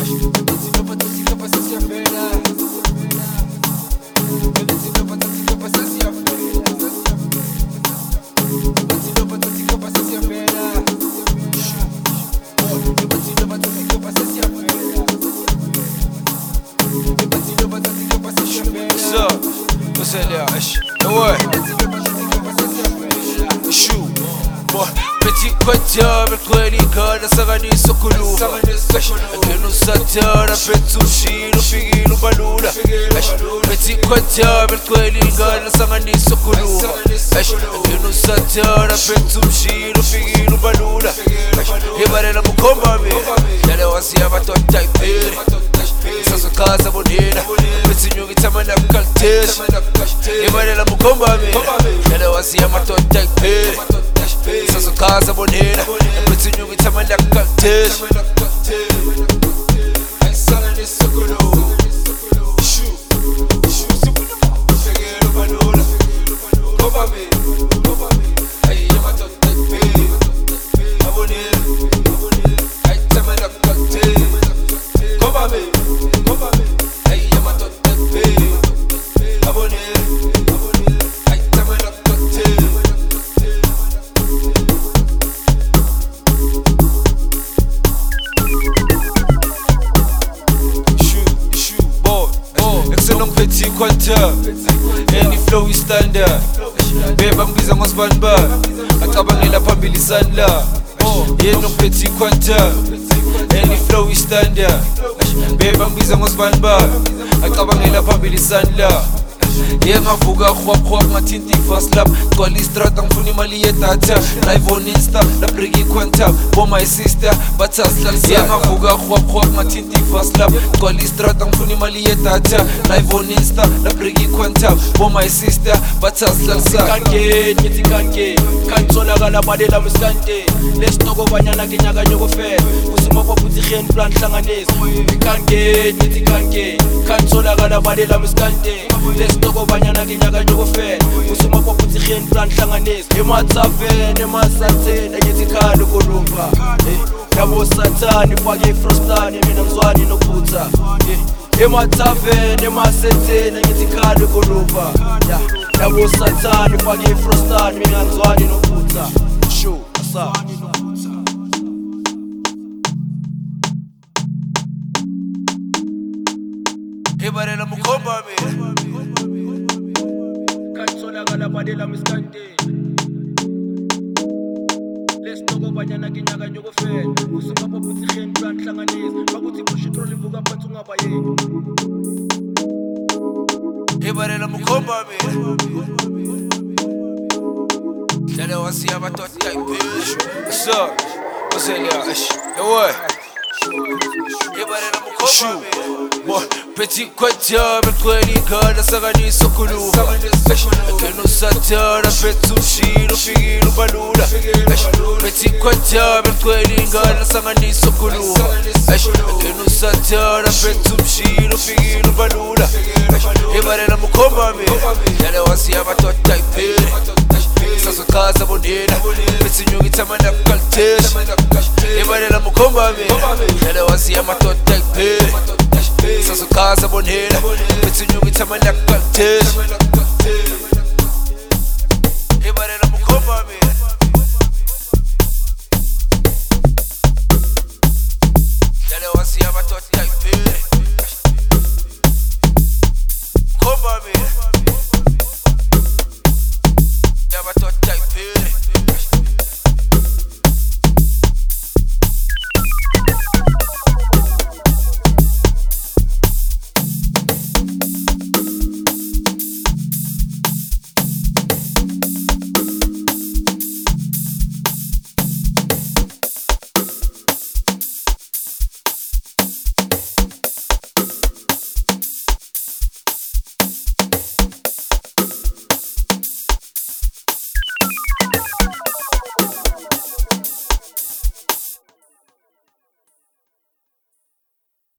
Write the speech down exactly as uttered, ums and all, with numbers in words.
Quantia mercoledicana, sanganiso kuluva Ageno satana, petsushino, figino balula Peti quantia mercoledicana, sanganiso kuluva Ageno satana, petsushino, figino balula Ibarela mukomba me Yale wasiya batota ipere Saso kaza bonena Petsinyo gitamana kaltesha Ibarela mukomba me Yale wasiya batota ipere Saso kaza bonena Petsinyo gitamana kaltesha Aisana ni sokolo Shu Shu sokolo Fegero balula Komba me Komba me Aiya batota ipere Abonena Aitamana kaltesha Komba me Komba me Aiya batota ipere Abonena Aitamana kaltesha Petit quanta, any flow is standard. Beba mbiza ngosbanba, akabangela phambili sandla. Yeno petit quanta, any flow is standard. Beba mbiza ngosbanba, akabangela phambili sandla. Yenga vuka khwap khwap mathinti fast lap Kwali strat angifuna imali yedatha Live on Insta la breaky quanta For my sister bathasla Yenga vuka khwap khwap mathinti fast lap Kwali strat angifuna imali yedatha Live on Insta la breaky quanta For my sister bathasla Kange ngithi kange kansolakala balela msante Lesitoko banyana kenyaka nyokofela Kusuma babuthi gen plan hlanganisa Kange ngithi kange kansolakala balela msante Lesitoko banyana kenyaka nyokofela Kusuma babuthi gen plan hlanganisa Ematsavene emasathena ngithi khalo kolumba Yabo sathani fake frostani mina mzwani nophutha Ematsavene emasathena ngithi khalo kolumba Yabo sathani fake frostani mina mzwani nophutha Show asa Ibarela mukomba me Kansolakala badela miskante Lesitoko banyana kenyaka nyokofela Kusuma babuthi gen plan hlanganisa Bakuthi bushitro livuka phansi ungabayeki Ibarela mukomba me Hlale wasiya batota ipeshu So, oselia ish Ewe Ibarela mukomba me Petit quantia mercoledicana, sanganiso kuluva Ageno satana, petsushino, figino balula Petit quantia mercoledicana, sanganiso kuluva Ageno satana, petsushino, figino balula Ibarela mukomba me Yale wasiya batota ipere Saso kaza bonena Petsinyo gitamana kaltesha Ibarela mukomba me Yale wasiya batota ipere Saso kaza bonena Petsinyo gitamana kaltesha Ibarela mukomba me Yale wasiya batota